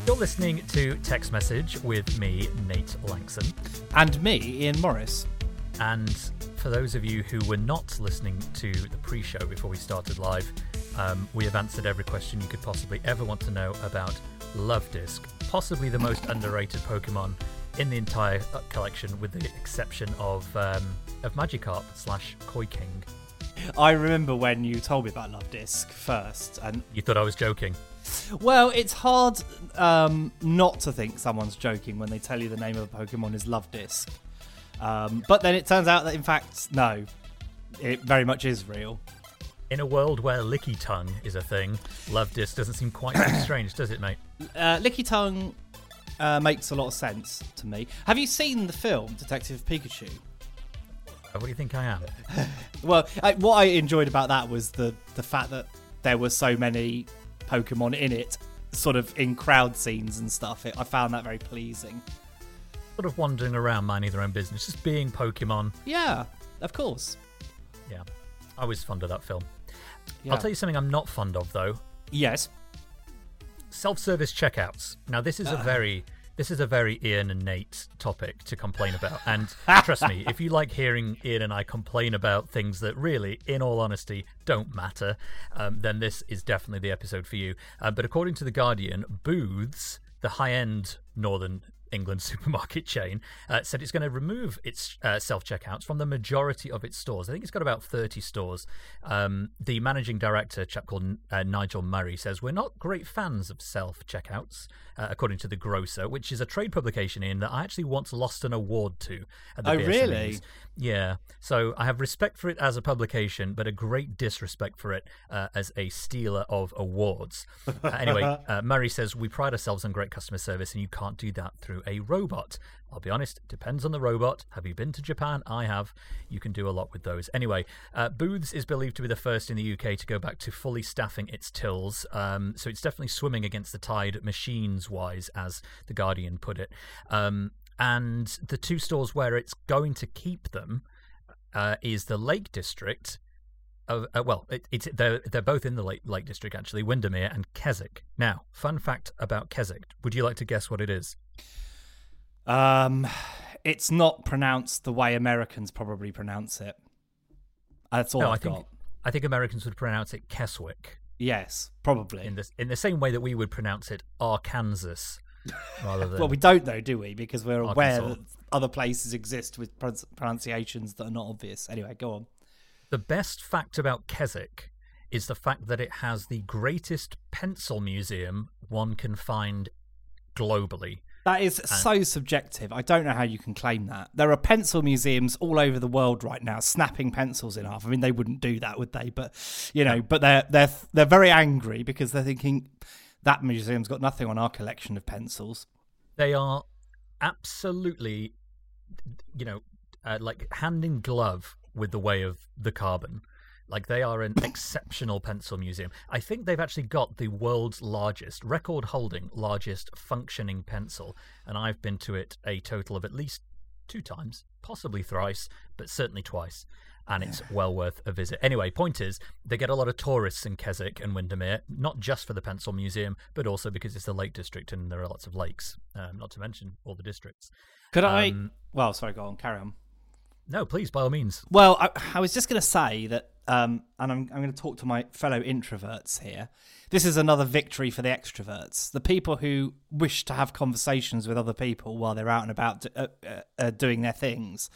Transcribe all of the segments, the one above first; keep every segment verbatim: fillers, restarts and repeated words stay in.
You're listening to Text Message with me, Nate Langson. And me, Ian Morris. And for those of you who were not listening to the pre-show before we started live, um, we have answered every question you could possibly ever want to know about Luvdisc, possibly the most underrated Pokemon in the entire collection, with the exception of um, of Magikarp slash Koi King. I remember when you told me about Luvdisc first, and you thought I was joking. Well, it's hard um, not to think someone's joking when they tell you the name of a Pokemon is Luvdisc. Um, but then it turns out that, in fact, no, it very much is real. In a world where Licky Tongue is a thing, Luvdisc doesn't seem quite so strange, does it, mate? Uh, Licky Tongue uh, makes a lot of sense to me. Have you seen the film Detective Pikachu? What do you think I am? Well, I, what I enjoyed about that was the, the fact that there were so many Pokemon in it, sort of in crowd scenes and stuff. It, I found that very pleasing. Sort of wandering around, minding their own business, just being Pokemon. Yeah, of course. Yeah, I was fond of that film. Yeah. I'll tell you something I'm not fond of, though. Yes. Self-service checkouts. Now, this is a very... This is a very Ian and Nate topic to complain about. And trust me, if you like hearing Ian and I complain about things that really, in all honesty, don't matter, um, then this is definitely the episode for you. Uh, but according to The Guardian, Booths, the high-end Northern England supermarket chain, uh, said it's going to remove its uh, self-checkouts from the majority of its stores. I think it's got about thirty stores. Um, the managing director, a chap called uh, Nigel Murray, says, "We're not great fans of self-checkouts," uh, according to The Grocer, which is a trade publication in that I actually once lost an award to. At the oh, B S M Es. really? Yeah. So I have respect for it as a publication, but a great disrespect for it uh, as a stealer of awards. Uh, anyway, uh, Murray says, "We pride ourselves on great customer service, and you can't do that through a robot." I'll be honest, it depends on the robot. Have you been to Japan? I have. You can do a lot with those. Anyway, uh, Booths is believed to be the first in the U K to go back to fully staffing its tills. Um, so it's definitely swimming against the tide machines-wise, as The Guardian put it. Um, and the two stores where it's going to keep them uh, is the Lake District. Uh, uh, well, it, it's they're they're both in the Lake Lake District actually, Windermere and Keswick. Now, fun fact about Keswick. Would you like to guess what it is? Um, it's not pronounced the way Americans probably pronounce it. That's all no, I've I think got. I think Americans would pronounce it Keswick. Yes, probably. In this in the same way that we would pronounce it Arkansas, rather than well, we don't though, do we? Because we're aware Arkansas. that other places exist with pron- pronunciations that are not obvious. Anyway, go on. The best fact about Keswick is the fact that it has the greatest pencil museum one can find globally. That is so subjective. I don't know how you can claim that. There are pencil museums all over the world right now snapping pencils in half. I mean, they wouldn't do that, would they? But, you know, but they're they're they're very angry because they're thinking that museum's got nothing on our collection of pencils. They are absolutely, you know, uh, like hand in glove with the way of the Carbon. Like, they are an exceptional pencil museum. I think they've actually got the world's largest, record-holding, largest functioning pencil, and I've been to it a total of at least two times, possibly thrice, but certainly twice, and it's well worth a visit. Anyway, point is, they get a lot of tourists in Keswick and Windermere, not just for the pencil museum, but also because it's the Lake District and there are lots of lakes, um, not to mention all the districts. Could I... Um, well, sorry, go on, carry on. No, please, by all means. Well, I, I was just going to say that, um, and I'm, I'm going to talk to my fellow introverts here. This is another victory for the extroverts, the people who wish to have conversations with other people while they're out and about uh, uh, uh, doing their things.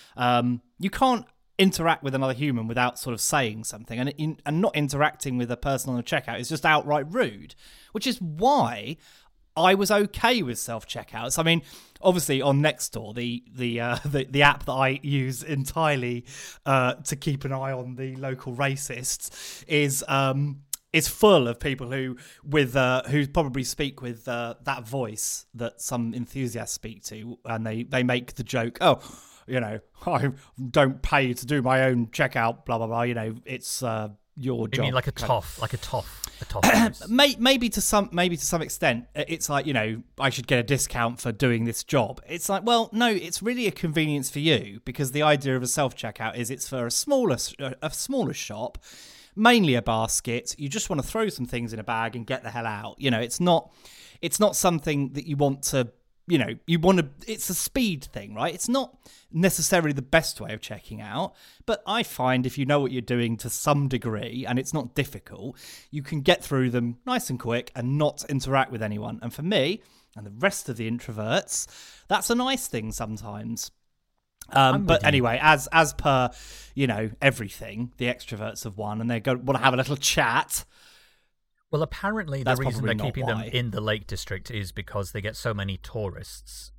Um, you can't interact with another human without sort of saying something, and in, and not interacting with a person on a checkout is just outright rude, which is why I was okay with self-checkouts. I mean, obviously on Nextdoor, the the uh, the, the app that I use entirely uh, to keep an eye on the local racists, is um, is full of people who with uh, who probably speak with uh, that voice that some enthusiasts speak to, and they, they make the joke, oh, you know, I don't pay to do my own checkout, blah blah blah. You know, it's uh, your You job. mean like a toff, like a toff, a toff. May, maybe to some, maybe to some extent, it's like, you know, I should get a discount for doing this job. It's like, well, no, it's really a convenience for you, because the idea of a self checkout is it's for a smaller, a smaller shop. mainly a basket. You just want to throw some things in a bag and get the hell out. You know, it's not, it's not something that you want to, you know, you want to, it's a speed thing, right? It's not necessarily the best way of checking out, but I find if you know what you're doing to some degree and it's not difficult, you can get through them nice and quick and not interact with anyone. And for me and the rest of the introverts, that's a nice thing sometimes. Um, but anyway, as as per, you know, everything, the extroverts have won and they go want to have a little chat. Well, apparently That's the reason they're keeping why. them in the Lake District is because they get so many tourists.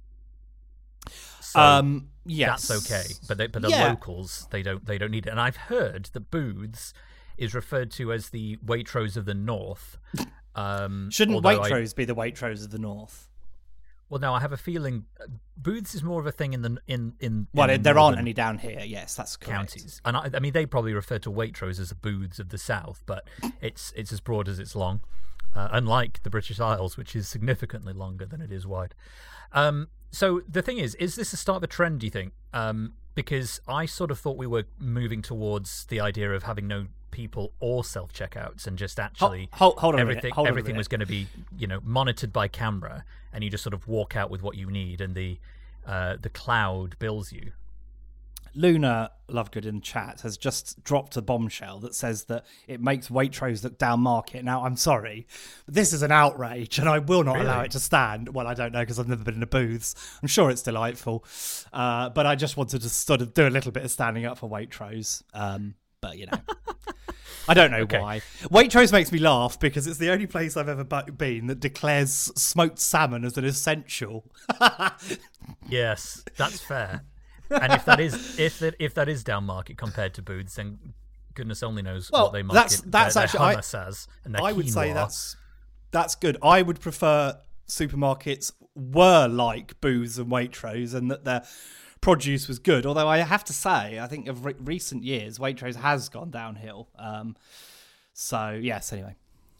So um, yes, that's okay. But they, but the yeah. locals, they don't they don't need it. And I've heard that Booths is referred to as the Waitrose of the North. Um, Shouldn't Waitrose I, be the Waitrose of the North? Well, no, I have a feeling uh, Booths is more of a thing in the in in. Well, in the there aren't any down here. Yes, that's correct. Counties, and I, I mean they probably refer to Waitrose as the Booths of the South, but it's it's as broad as it's long. Uh, unlike the British Isles, which is significantly longer than it is wide. Um, so the thing is, is this the start of a trend? Do you think? Um, because I sort of thought we were moving towards the idea of having no people or self checkouts and just actually hold, hold, hold on everything a minute, hold everything on a was going to be you know monitored by camera and you just sort of walk out with what you need and the uh, the cloud bills you. Luna Lovegood in the chat has just dropped a bombshell that says that it makes Waitrose look down market. Now, I'm sorry, but this is an outrage and I will not Really? allow it to stand. Well, I don't know because I've never been in a booths. I'm sure it's delightful. Uh, but I just wanted to sort of do a little bit of standing up for Waitrose. Um, but, you know, I don't know Okay. why. Waitrose makes me laugh because it's the only place I've ever bu- been that declares smoked salmon as an essential. Yes, that's fair. And if that is if that if that is down market compared to Booths, then goodness only knows Well, what they market that's- that's their, actually- I- their hummus as and their I would say quinoa. that's that's good. I would prefer supermarkets were like Booths and Waitrose and that their produce was good. Although I have to say, I think of re- recent years, Waitrose has gone downhill. Um, so yes, anyway.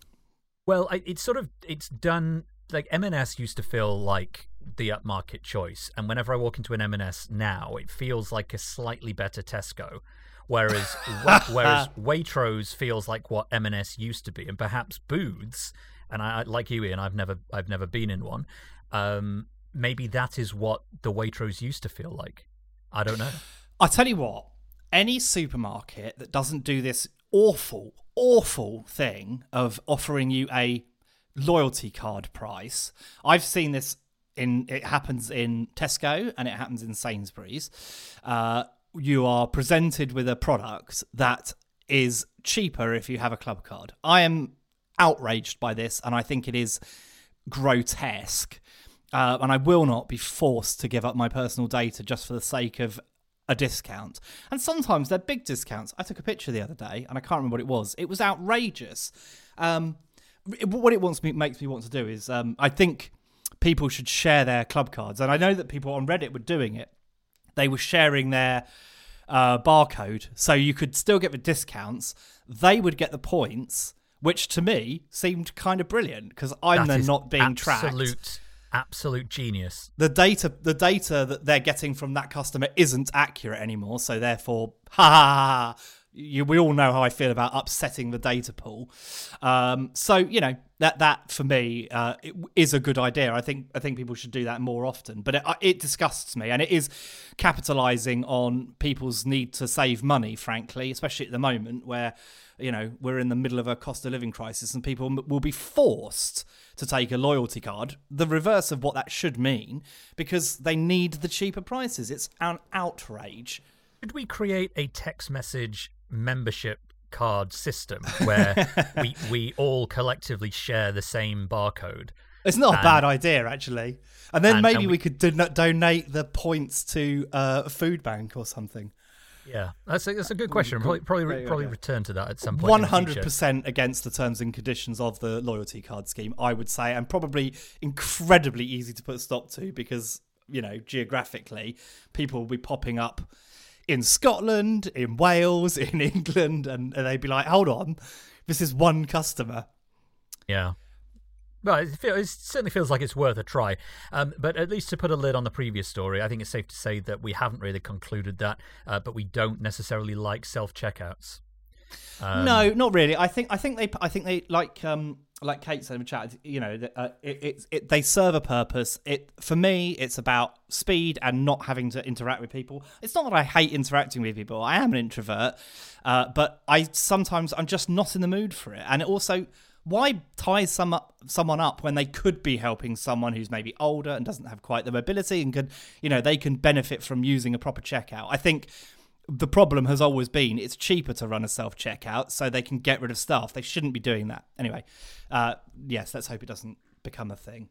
Well, I, it's sort of it's done like M and S used to feel like the upmarket choice, and whenever I walk into an M and S now, it feels like a slightly better Tesco. Whereas wa- whereas Waitrose feels like what M and S used to be, and perhaps Booths, and I like you, Ian, I've never I've never been in one. Um, maybe that is what the Waitrose used to feel like. I don't know. I'll tell you what, any supermarket that doesn't do this awful, awful thing of offering you a loyalty card price, I've seen this in, it happens in Tesco and it happens in Sainsbury's. Uh, you are presented with a product that is cheaper if you have a club card. I am outraged by this and I think it is grotesque. Uh, and I will not be forced to give up my personal data just for the sake of a discount. And sometimes they're big discounts. I took a picture the other day and I can't remember what it was. It was outrageous. Um, what it wants me makes me want to do is um, I think people should share their club cards. And I know that people on Reddit were doing it. They were sharing their uh, barcode so you could still get the discounts. They would get the points, which to me seemed kind of brilliant because I'm That then is not being absolute, tracked. Absolute genius. The data, the data that they're getting from that customer isn't accurate anymore. So therefore, ha ha ha, ha you, we all know how I feel about upsetting the data pool. Um, so you know that that for me uh, it is a good idea. I think I think people should do that more often. But it, it disgusts me, and it is capitalising on people's need to save money. Frankly, especially at the moment where you know we're in the middle of a cost of living crisis, and people will be forced to take a loyalty card. The reverse of what that should mean, because they need the cheaper prices. It's an outrage. Should we create a text message membership card system where we we all collectively share the same barcode? It's not and, a bad idea, actually. And then and, maybe and we, we could don- donate the points to uh, a food bank or something. Yeah, that's a, that's a good question. Probably probably, Great probably idea. return to that at some point. one in the hundred future. percent against the terms and conditions of the loyalty card scheme, I would say, and probably incredibly easy to put a stop to because, you know, geographically, people will be popping up in Scotland, in Wales, in England, and, and they'd be like, hold on, this is one customer. Yeah. Well, it, feel, it certainly feels like it's worth a try. Um, but at least to put a lid on the previous story, I think it's safe to say that we haven't really concluded that, uh, but we don't necessarily like self-checkouts. Um, no, not really. I think I think they I think they like um like Kate said in the chat. You know, uh, it, it, it they serve a purpose. It for me, it's about speed and not having to interact with people. It's not that I hate interacting with people. I am an introvert, uh, but I sometimes I'm just not in the mood for it. And it also, why tie some up, someone up when they could be helping someone who's maybe older and doesn't have quite the mobility and could, you know, they can benefit from using a proper checkout. I think the problem has always been it's cheaper to run a self-checkout so they can get rid of staff. They shouldn't be doing that. Anyway, uh, yes, let's hope it doesn't become a thing.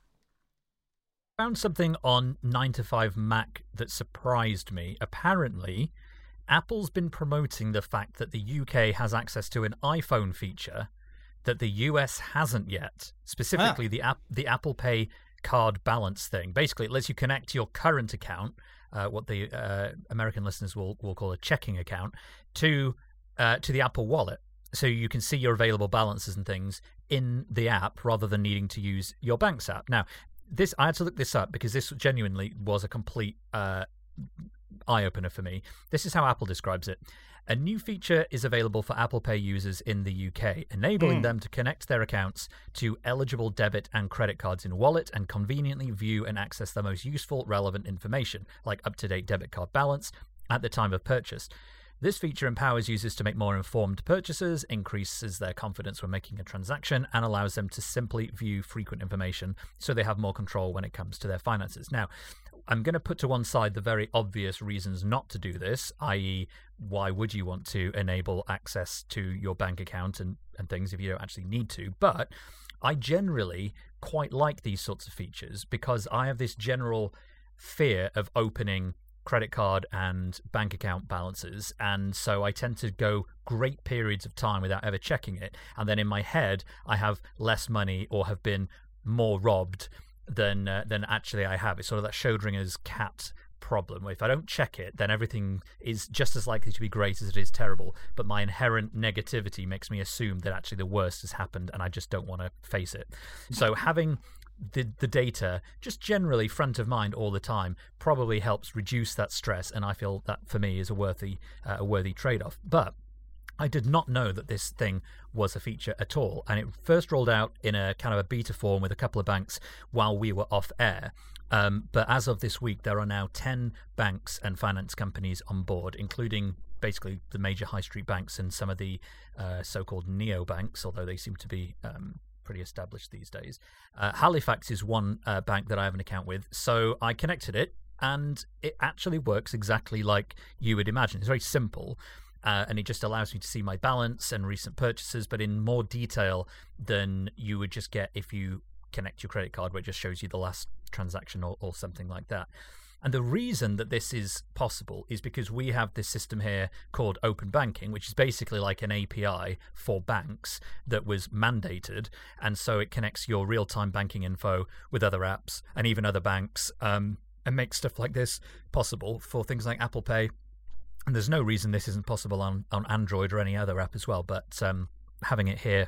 Found something on nine to five Mac that surprised me. Apparently, Apple's been promoting the fact that the U K has access to an iPhone feature that the U S hasn't yet, specifically ah. the app, the Apple Pay card balance thing. Basically, it lets you connect your current account, uh, what the uh, American listeners will, will call a checking account, to uh, to the Apple Wallet. So you can see your available balances and things in the app rather than needing to use your bank's app. Now, this I had to look this up because this genuinely was a complete uh, eye-opener for me. This is how Apple describes it. A new feature is available for Apple Pay users in the U K, enabling mm. them to connect their accounts to eligible debit and credit cards in Wallet and conveniently view and access the most useful, relevant information, like up-to-date debit card balance, at the time of purchase. This feature empowers users to make more informed purchases, increases their confidence when making a transaction, and allows them to simply view frequent information so they have more control when it comes to their finances. Now, I'm going to put to one side the very obvious reasons not to do this, that is, why would you want to enable access to your bank account and, and things if you don't actually need to? But I generally quite like these sorts of features because I have this general fear of opening credit card and bank account balances, and so I tend to go great periods of time without ever checking it, and then in my head I have less money or have been more robbed than uh, than actually I have. It's sort of that Schrödinger's cat problem, where if I don't check it, then everything is just as likely to be great as it is terrible, but my inherent negativity makes me assume that actually the worst has happened and I just don't want to face it. So having the the data just generally front of mind all the time probably helps reduce that stress, and I feel that for me is a worthy uh, a worthy trade-off. But I did not know that this thing was a feature at all, and it first rolled out in a kind of a beta form with a couple of banks while we were off air. Um, but as of this week, there are now ten banks and finance companies on board, including basically the major high street banks and some of the uh, so-called neobanks, although they seem to be um, pretty established these days. Uh, Halifax is one uh, bank that I have an account with, so I connected it, and it actually works exactly like you would imagine. It's very simple. Uh, and it just allows me to see my balance and recent purchases, but in more detail than you would just get if you connect your credit card, where it just shows you the last transaction or, or something like that. And the reason that this is possible is because we have this system here called Open Banking, which is basically like an A P I for banks that was mandated. And so it connects your real-time banking info with other apps and even other banks, um, and makes stuff like this possible for things like Apple Pay. And there's no reason this isn't possible on, on Android or any other app as well, but um, having it here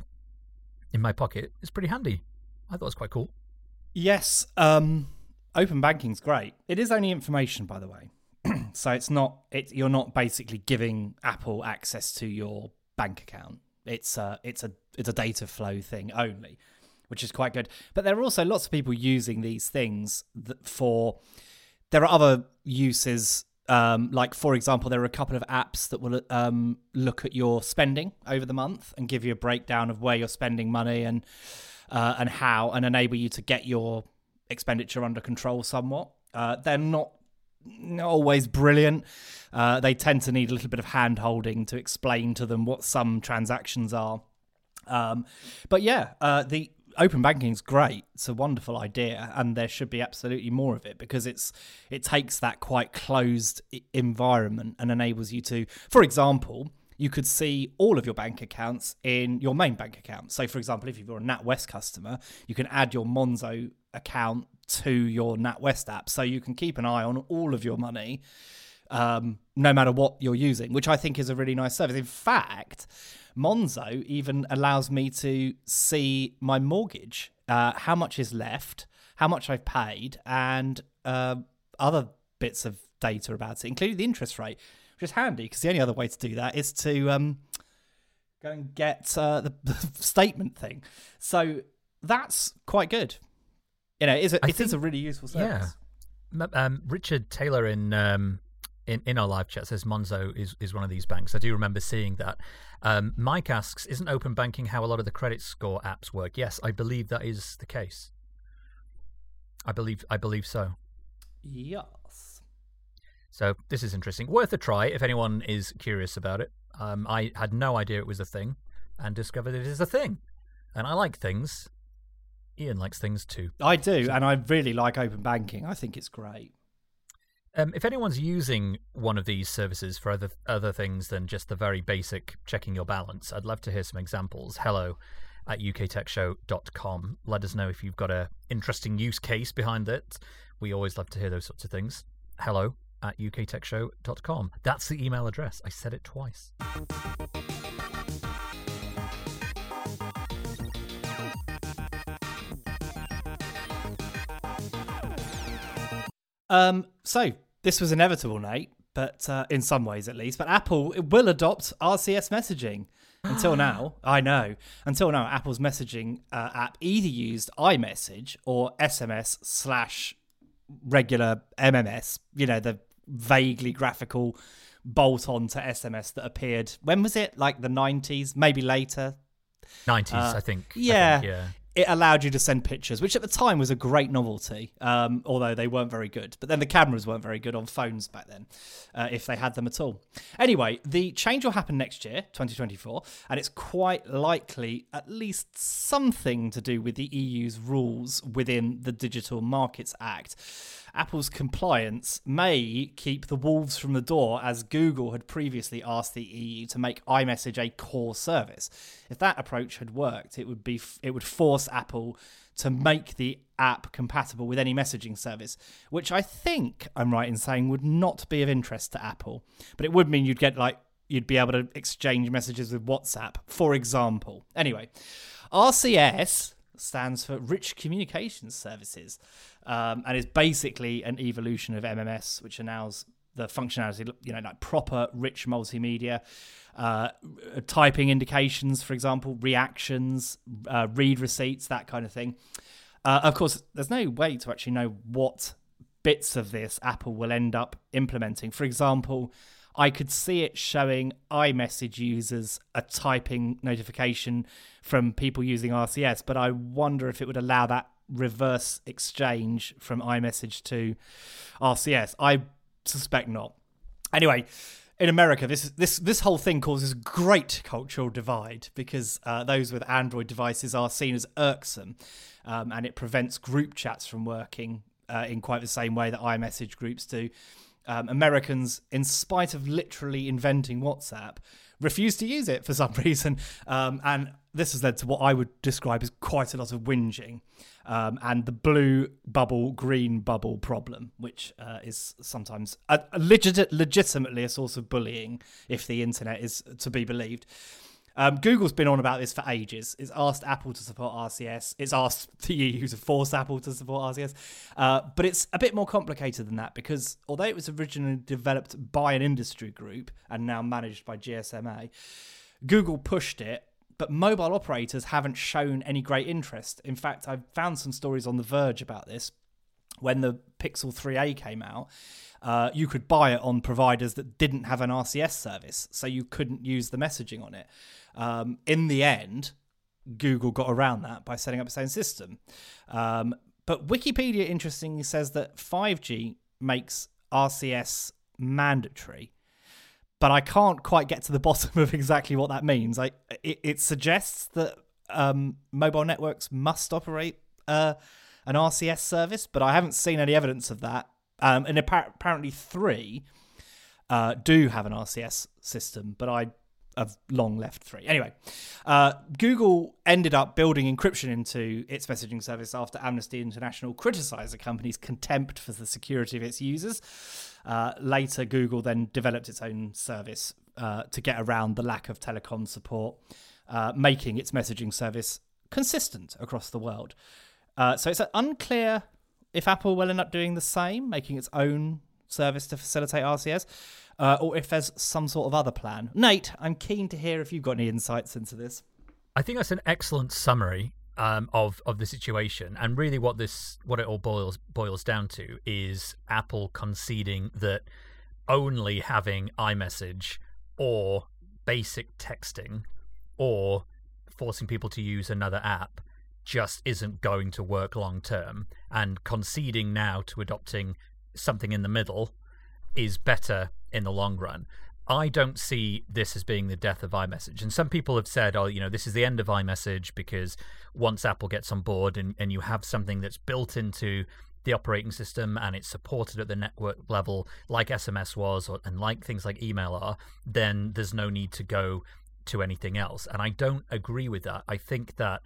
in my pocket is pretty handy. I thought it was quite cool. Yes, um, Open Banking's great. It is only information, by the way. So it's not it, you're not basically giving Apple access to your bank account. It's a, it's a, it's a data flow thing only, which is quite good. But there are also lots of people using these things that for... There are other uses. Um, like, for example, there are a couple of apps that will um, look at your spending over the month and give you a breakdown of where you're spending money and uh, and how, and enable you to get your expenditure under control somewhat. Uh, they're not, not always brilliant. Uh, they tend to need a little bit of hand-holding to explain to them what some transactions are. Um, but yeah, uh, the Open Banking is great. It's a wonderful idea, and there should be absolutely more of it because it's it takes that quite closed environment and enables you to, for example, you could see all of your bank accounts in your main bank account. So, for example, if you're a NatWest customer, you can add your Monzo account to your NatWest app, so you can keep an eye on all of your money, um, no matter what you're using, which I think is a really nice service. In fact, Monzo even allows me to see my mortgage, uh, how much is left, how much I've paid, and uh, other bits of data about it, including the interest rate, which is handy because the only other way to do that is to um, go and get uh, the, the statement thing. So that's quite good. You know, it is a, it think, is a really useful service. Yeah. Um, Richard Taylor in um, in in our live chat says Monzo is is one of these banks. I do remember seeing that. Um, Mike asks, isn't open banking how a lot of the credit score apps work? Yes, I believe that is the case. I believe I believe so. Yes. So this is interesting. Worth a try if anyone is curious about it. Um, I had no idea it was a thing and discovered it is a thing. And I like things. Ian likes things too. I do, so, and I really like open banking. I think it's great. Um, if anyone's using one of these services for other other things than just the very basic checking your balance, I'd love to hear some examples. Hello at u k tech show dot com. Let us know if you've got an interesting use case behind it. We always love to hear those sorts of things. Hello at u k tech show dot com. That's the email address. I said it twice. Um, so this was inevitable, Nate, but uh, in some ways at least. But Apple will adopt R C S messaging. Until now, I know. Until now, Apple's messaging uh, app either used iMessage or S M S slash regular M M S. You know, the vaguely graphical bolt-on to S M S that appeared. When was it? Like the nineties, maybe later. nineties, uh, I think. Yeah. I think, yeah. It allowed you to send pictures, which at the time was a great novelty, um, although they weren't very good. But then the cameras weren't very good on phones back then, uh, if they had them at all. Anyway, the change will happen next year, twenty twenty-four, and it's quite likely at least something to do with the E U's rules within the Digital Markets Act. Apple's compliance may keep the wolves from the door, as Google had previously asked the E U to make iMessage a core service. If that approach had worked, it would be it would force Apple to make the app compatible with any messaging service, which I think I'm right in saying would not be of interest to Apple. But it would mean you'd get like you'd be able to exchange messages with WhatsApp, for example. Anyway, R C S stands for Rich Communications Services, um, and is basically an evolution of M M S, which allows the functionality, you know, like proper rich multimedia, uh, typing indications, for example, reactions, uh, read receipts, that kind of thing. Uh, of course, there's no way to actually know what bits of this Apple will end up implementing. For example, I could see it showing iMessage users a typing notification from people using R C S, but I wonder if it would allow that reverse exchange from iMessage to R C S. I suspect not. Anyway, in America, this this this whole thing causes great cultural divide because uh, those with Android devices are seen as irksome, um, and it prevents group chats from working uh, in quite the same way that iMessage groups do. Um, Americans, in spite of literally inventing WhatsApp, refuse to use it for some reason. Um, and this has led to what I would describe as quite a lot of whinging um, and the blue bubble, green bubble problem, which uh, is sometimes a, a legit, legitimately a source of bullying, if the internet is to be believed. Um, Google's been on about this for ages. It's asked Apple to support R C S. It's asked the E U to force Apple to support R C S. Uh, but it's a bit more complicated than that because although it was originally developed by an industry group and now managed by G S M A, Google pushed it, but mobile operators haven't shown any great interest. In fact, I've found some stories on The Verge about this. When the Pixel three A came out, uh, you could buy it on providers that didn't have an R C S service, so you couldn't use the messaging on it. Um, in the end, Google got around that by setting up its own system. Um, but Wikipedia, interestingly, says that five G makes R C S mandatory, but I can't quite get to the bottom of exactly what that means. Like, it, it suggests that um, mobile networks must operate uh, an R C S service, but I haven't seen any evidence of that. Um, and apparently three uh, do have an R C S system, but I have long left three. Anyway, uh, Google ended up building encryption into its messaging service after Amnesty International criticised the company's contempt for the security of its users. Uh, later, Google then developed its own service uh, to get around the lack of telecom support, uh, making its messaging service consistent across the world. Uh, so it's unclear if Apple will end up doing the same, making its own service to facilitate R C S, uh, or if there's some sort of other plan. Nate, I'm keen to hear if you've got any insights into this. I think that's an excellent summary um, of of the situation, and really what this what it all boils boils down to is Apple conceding that only having iMessage or basic texting or forcing people to use another app just isn't going to work long term, and conceding now to adopting something in the middle is better in the long run. I don't see this as being the death of iMessage. And some people have said, oh, you know, this is the end of iMessage because once Apple gets on board and, and you have something that's built into the operating system and it's supported at the network level like S M S was or, and like things like email are, then there's no need to go to anything else. And I don't agree with that. I think that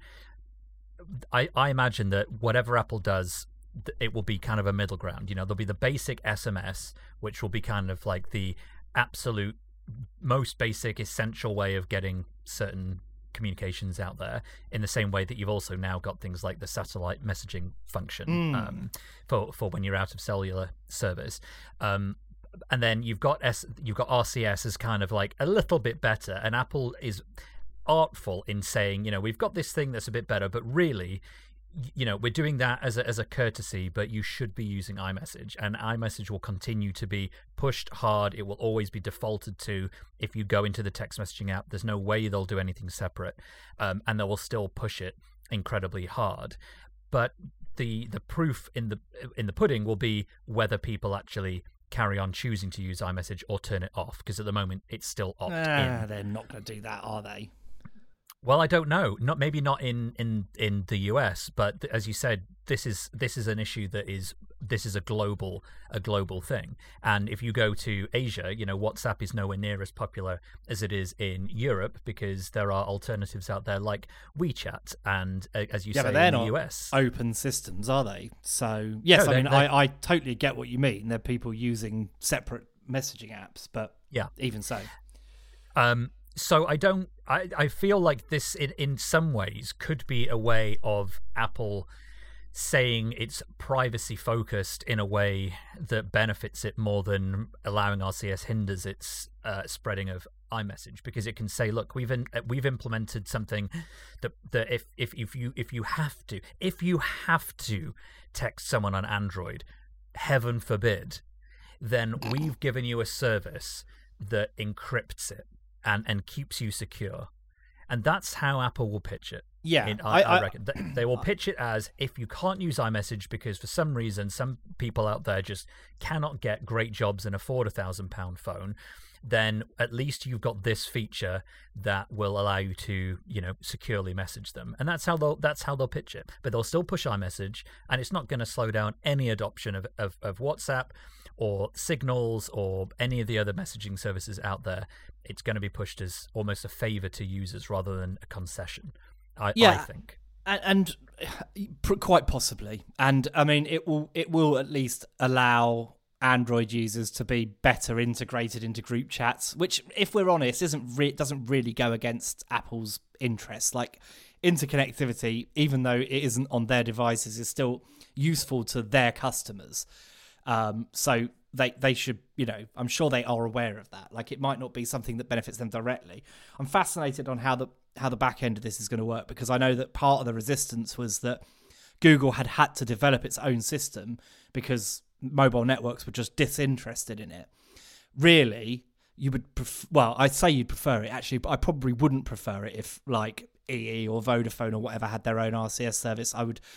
I, I imagine that whatever Apple does, it will be kind of a middle ground. You know, there'll be the basic S M S, which will be kind of like the absolute most basic, essential way of getting certain communications out there, in the same way that you've also now got things like the satellite messaging function mm. um, for for when you're out of cellular service. Um, and then you've got S, you've got R C S as kind of like a little bit better, and Apple is artful in saying, you know, we've got this thing that's a bit better, but really, you know, we're doing that as a, as a courtesy, but you should be using iMessage, and iMessage will continue to be pushed hard. It will always be defaulted to if you go into the text messaging app. There's no way they'll do anything separate, um, and they will still push it incredibly hard. But the the proof in the in the pudding will be whether people actually carry on choosing to use iMessage or turn it off, because at the moment it's still opt-in. Ah, they're not going to do that, are they? Well, I don't know. Not maybe not in, in, in the U S, but as you said, this is this is an issue that is this is a global a global thing. And if you go to Asia, you know, WhatsApp is nowhere near as popular as it is in Europe, because there are alternatives out there like WeChat, and uh, as you yeah, say, but they're in the not U S, open systems, are they? So yes, no, I mean, they're... I, I totally get what you mean. There are people using separate messaging apps, but yeah, even so. Um. So I don't. I, I feel like this, in, in some ways, could be a way of Apple saying it's privacy focused in a way that benefits it more than allowing R C S hinders its uh, spreading of iMessage, because it can say, look, we've in, we've implemented something that that if, if if you if you have to if you have to text someone on Android, heaven forbid, then we've given you a service that encrypts it and and keeps you secure. And that's how Apple will pitch it. Yeah, in, I, I, I, I reckon they, they will pitch it as, if you can't use iMessage because for some reason some people out there just cannot get great jobs and afford a thousand pound phone, then at least you've got this feature that will allow you to, you know, securely message them. And that's how they'll that's how they'll pitch it. But they'll still push iMessage, and it's not going to slow down any adoption of, of, of WhatsApp or Signals or any of the other messaging services out there. It's going to be pushed as almost a favor to users rather than a concession, I, yeah, I think. And, and quite possibly. And I mean, it will it will at least allow Android users to be better integrated into group chats, which, if we're honest, isn't re- doesn't really go against Apple's interests. Like, interconnectivity, even though it isn't on their devices, is still useful to their customers. Um, so they they should, you know, I'm sure they are aware of that. Like, it might not be something that benefits them directly. I'm fascinated on how the how the back end of this is going to work, because I know that part of the resistance was that Google had had to develop its own system because mobile networks were just disinterested in it. Really, you would pref- well, I'd say you'd prefer it actually, but I probably wouldn't prefer it if like E E or Vodafone or whatever had their own R C S service. I would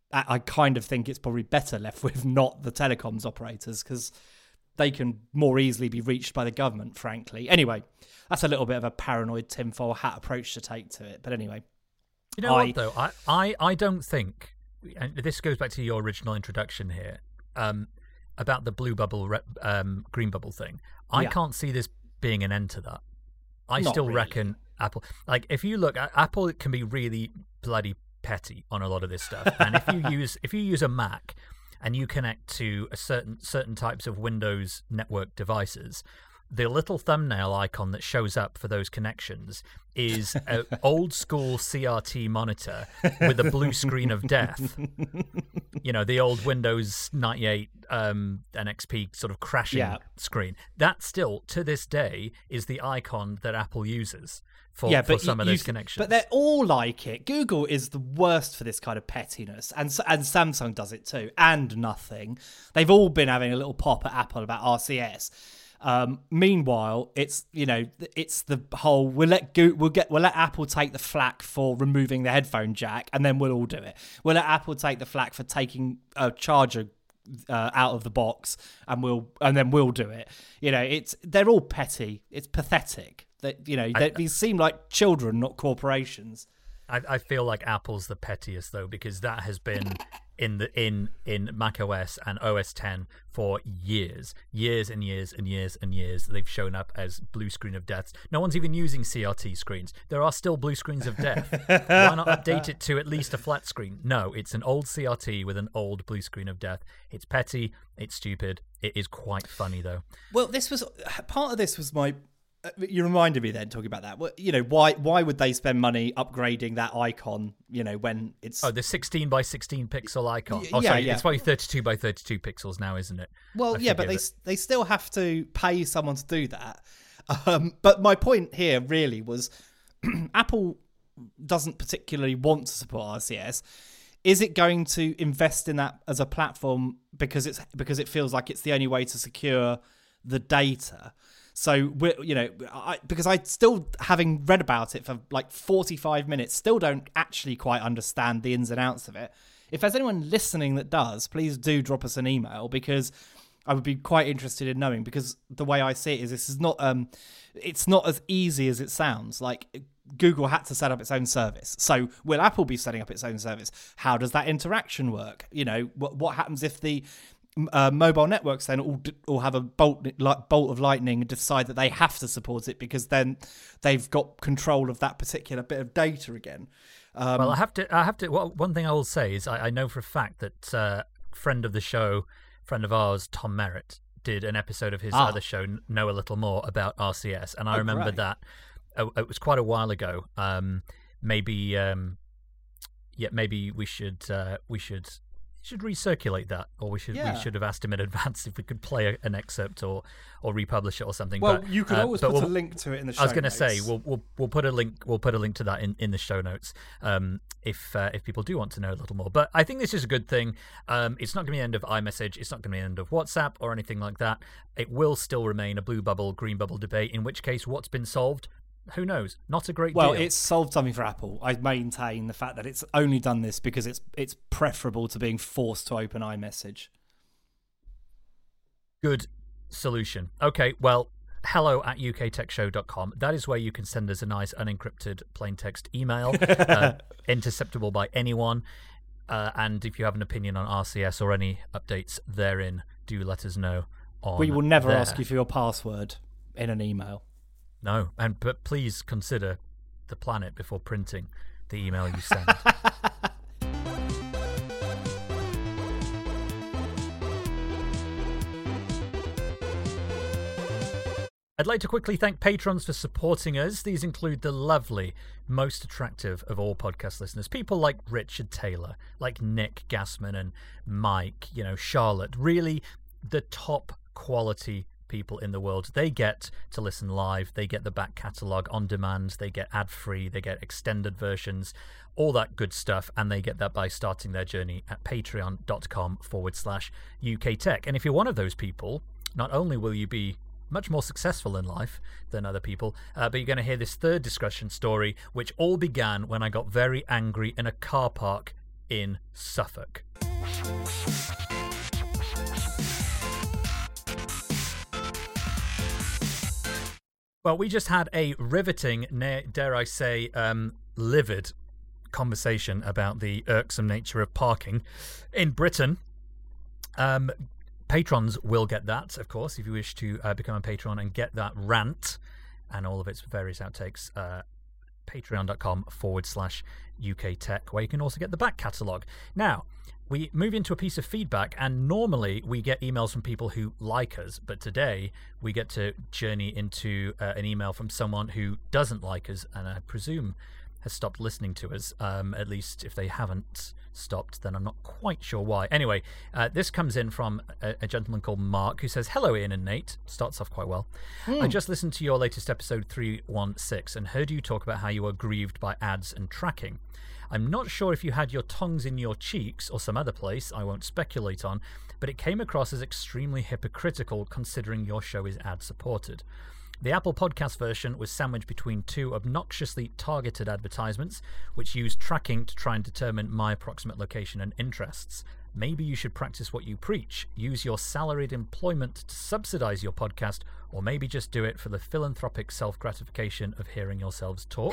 I kind of think it's probably better left with not the telecoms operators, because they can more easily be reached by the government, frankly. Anyway, that's a little bit of a paranoid tinfoil hat approach to take to it. But anyway. You know I, what, though? I, I, I don't think, and this goes back to your original introduction here, um, about the blue bubble, um, green bubble thing. I yeah. can't see this being an end to that. I not still really. reckon Apple, like, if you look, Apple can be really bloody petty on a lot of this stuff, and if you use if you use a Mac and you connect to a certain certain types of Windows network devices, the little thumbnail icon that shows up for those connections is an old school C R T monitor with a blue screen of death. You know, the old Windows ninety-eight um, N X P sort of crashing yeah. screen. That still, to this day, is the icon that Apple uses for, yeah, for but some you, of those you, connections. But they're all like it. Google is the worst for this kind of pettiness, and and Samsung does it too, and nothing. They've all been having a little pop at Apple about R C S. Um, meanwhile, it's you know it's the whole we'll let Go- we'll get we'll let Apple take the flak for removing the headphone jack, and then we'll all do it. We'll let Apple take the flak for taking a charger uh, out of the box, and we'll and then we'll do it. You know, it's they're all petty. It's pathetic. That you know they, these seem like children, not corporations. I, I feel like Apple's the pettiest though, because that has been in the in in macOS and O S ten for years, years and years and years and years. They've shown up as blue screen of deaths. No one's even using C R T screens. There are still blue screens of death. Why not update it to at least a flat screen? No, it's an old C R T with an old blue screen of death. It's petty. It's stupid. It is quite funny though. Well, this was part of this was my. You reminded me then talking about that. Well, you know, why why would they spend money upgrading that icon? You know, when it's oh the sixteen by sixteen pixel icon. Oh, yeah, sorry, yeah. It's probably thirty-two by thirty-two pixels now, isn't it? Well, I yeah, but they it. they still have to pay someone to do that. Um, but my point here really was, Apple doesn't particularly want to support R C S. Is it going to invest in that as a platform because it's because it feels like it's the only way to secure the data? So we're, you know, I, because I still, having read about it for like forty-five minutes, still don't actually quite understand the ins and outs of it. If there's anyone listening that does, please do drop us an email, because I would be quite interested in knowing. Because the way I see it is, this is not, um, it's not as easy as it sounds. Like Google had to set up its own service. So will Apple be setting up its own service? How does that interaction work? You know, what what happens if the Uh, mobile networks then all all have a bolt like bolt of lightning and decide that they have to support it, because then they've got control of that particular bit of data again. Um, well, I have to. I have to. Well, one thing I will say is I, I know for a fact that uh, friend of the show, friend of ours, Tom Merritt, did an episode of his ah. other show, Know a Little More, about R C S, and I oh, remember great. that uh, it was quite a while ago. Um, maybe, um, yeah, maybe we should uh, we should. should recirculate that, or we should yeah. we should have asked him in advance if we could play a, an excerpt or or republish it or something. Well, but, you can uh, always put we'll, a link to it in the show I was going to notes. say we'll we'll we'll put a link we'll put a link to that in, in the show notes um, if uh, if people do want to know a little more. But I think this is a good thing. Um, it's not going to be the end of iMessage. It's not going to be the end of WhatsApp or anything like that. It will still remain a blue bubble, green bubble debate. In which case, what's been solved? Who knows? Not a great well, deal. Well, it's solved something for Apple. I maintain the fact that it's only done this because it's it's preferable to being forced to open iMessage. Good solution. Okay, well, hello at u k tech show dot com. That is where you can send us a nice unencrypted plain text email, uh, interceptable by anyone. Uh, and if you have an opinion on R C S or any updates therein, do let us know on We will never there. ask you for your password in an email. No, and but please consider the planet before printing the email you send. I'd like to quickly thank patrons for supporting us. These include the lovely, most attractive of all podcast listeners, people like Richard Taylor, like Nick Gassman and Mike, you know, Charlotte, really the top quality people in the world. They get to listen live, they get the back catalogue on demand, they get ad-free, they get extended versions, all that good stuff, and they get that by starting their journey at patreon.com forward slash UK Tech. And if you're one of those people, not only will you be much more successful in life than other people, uh, but you're going to hear this third discussion story, which all began when I got very angry in a car park in Suffolk. Well, we just had a riveting, dare I say, um, livid conversation about the irksome nature of parking in Britain. Um, patrons will get that, of course, if you wish to uh, become a patron and get that rant and all of its various outtakes. Uh, patreon.com forward slash UK Tech, where you can also get the back catalogue. Now, we move into a piece of feedback, and normally we get emails from people who like us, but today we get to journey into uh, an email from someone who doesn't like us, and I presume has stopped listening to us. Um, at least if they haven't stopped, then I'm not quite sure why. Anyway, uh, this comes in from a, a gentleman called Mark, who says, "Hello, Ian and Nate." Starts off quite well. Mm. "I just listened to your latest episode three one six and heard you talk about how you are grieved by ads and tracking. I'm not sure if you had your tongues in your cheeks or some other place I won't speculate on, but it came across as extremely hypocritical considering your show is ad-supported. The Apple Podcast version was sandwiched between two obnoxiously targeted advertisements, which used tracking to try and determine my approximate location and interests. Maybe you should practice what you preach. Use your salaried employment to subsidize your podcast, or maybe just do it for the philanthropic self-gratification of hearing yourselves talk."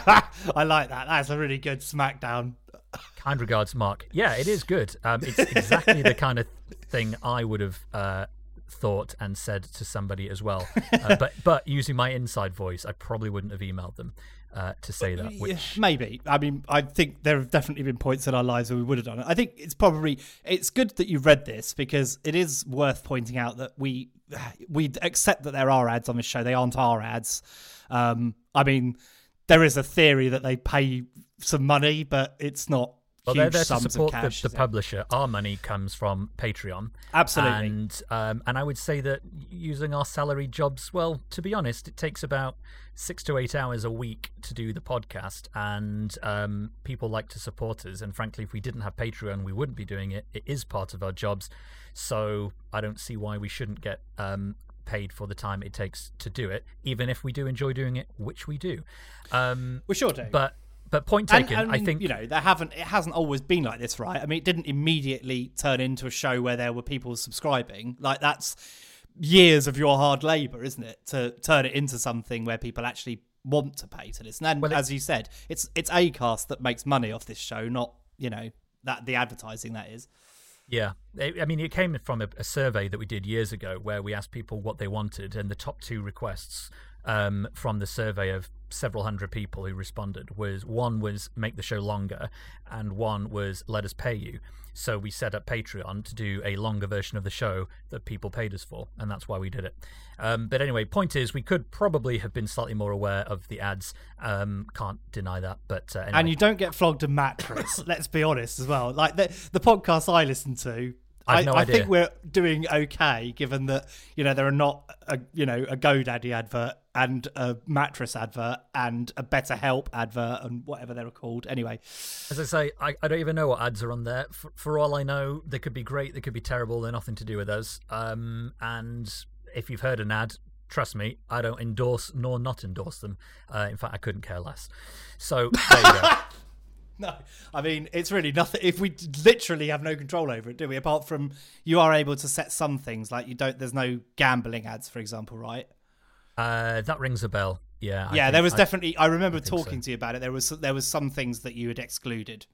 I like that. That's a really good smackdown. Kind regards, Mark. Yeah, it is good. Um, it's exactly the kind of thing I would have uh, thought and said to somebody as well. Uh, but but using my inside voice, I probably wouldn't have emailed them uh, to say that. Which maybe. I mean, I think there have definitely been points in our lives where we would have done it. I think it's probably it's good that you've read this, because it is worth pointing out that we we accept that there are ads on this show. They aren't our ads. Um, I mean, there is a theory that they pay some money, but it's not. Well, huge they're there to sums support of cash, the, the publisher. Our money comes from Patreon. Absolutely. And um, and I would say that using our salary jobs, well, to be honest, it takes about six to eight hours a week to do the podcast, and um, people like to support us. And frankly, if we didn't have Patreon, we wouldn't be doing it. It is part of our jobs. So I don't see why we shouldn't get um, paid for the time it takes to do it, even if we do enjoy doing it, which we do. Um, we sure do. But... But point taken, and, and, I think... You know, there haven't, it hasn't always been like this, right? I mean, it didn't immediately turn into a show where there were people subscribing. Like, that's years of your hard labour, isn't it? To turn it into something where people actually want to pay to listen. And well, as you said, it's it's Acast that makes money off this show, not, you know, that the advertising, that is. Yeah. I mean, it came from a, a survey that we did years ago where we asked people what they wanted, and the top two requests um, from the survey of several hundred people who responded was, one was make the show longer, and one was let us pay you. So we set up Patreon to do a longer version of the show that people paid us for, and that's why we did it. Um, but anyway, point is, we could probably have been slightly more aware of the ads. Um, can't deny that. But uh, anyway. And you don't get flogged a mattress. Let's be honest as well. Like the the podcast I listen to, I've no I, I idea. think we're doing okay, given that, you know, there are not a you know a GoDaddy advert and a mattress advert and a BetterHelp advert and whatever they're called. Anyway, as I say, I, I don't even know what ads are on there. For, for all I know, they could be great, they could be terrible. They're nothing to do with us. Um, and if you've heard an ad, trust me, I don't endorse nor not endorse them. Uh, in fact, I couldn't care less. So there you go. No, I mean, it's really nothing. If we literally have no control over it, do we? Apart from you are able to set some things, like you don't, there's no gambling ads, for example, right? Uh, that rings a bell. Yeah. I yeah, think, there was I, definitely, I remember I talking so. to you about it. There was, there was some things that you had excluded.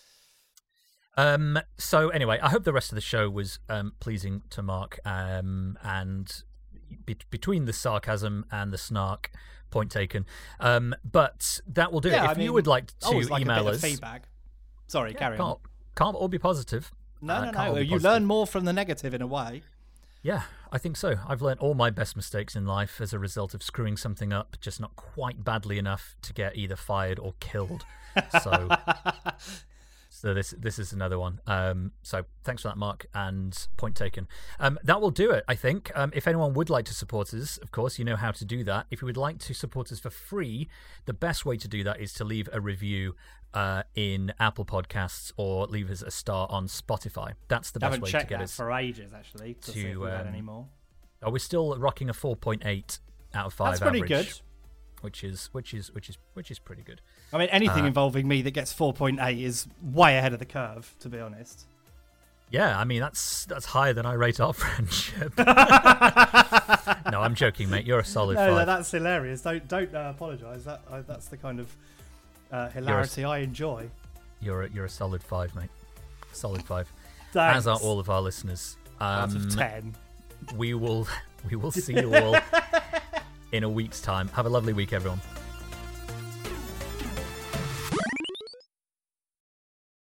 Um, so anyway, I hope the rest of the show was um, pleasing to Mark. Um, and be- between the sarcasm and the snark, point taken. Um, but that will do yeah, it. If I mean, you would like to like email a bit us, of feedback. Sorry, yeah, carry can't, on. Can't all be positive. No, uh, no, no. no. You positive. learn more from the negative in a way. Yeah, I think so. I've learned all my best mistakes in life as a result of screwing something up, just not quite badly enough to get either fired or killed. So, so this this is another one. Um, so thanks for that, Mark, and point taken. Um, that will do it, I think. Um, if anyone would like to support us, of course, you know how to do that. If you would like to support us for free, the best way to do that is to leave a review uh, in Apple Podcasts or leave us a star on Spotify. That's the I best way checked to get that us for ages, actually, to, to see if we had um, any more. Oh, we're still rocking a four point eight out of five. That's pretty average, good. Which is which is which is which is pretty good. I mean, anything uh, involving involving me that gets four point eight is way ahead of the curve, to be honest. Yeah, I mean that's that's higher than I rate our friendship. No, I'm joking, mate. You're a solid no, five. No, that's hilarious. Don't don't uh, apologise. That uh, that's the kind of uh, hilarity a, I enjoy. You're a, you're a solid five, mate. Solid five. Thanks. As are all of our listeners. Um, Out of ten. We will we will see you all in a week's time. Have a lovely week, everyone.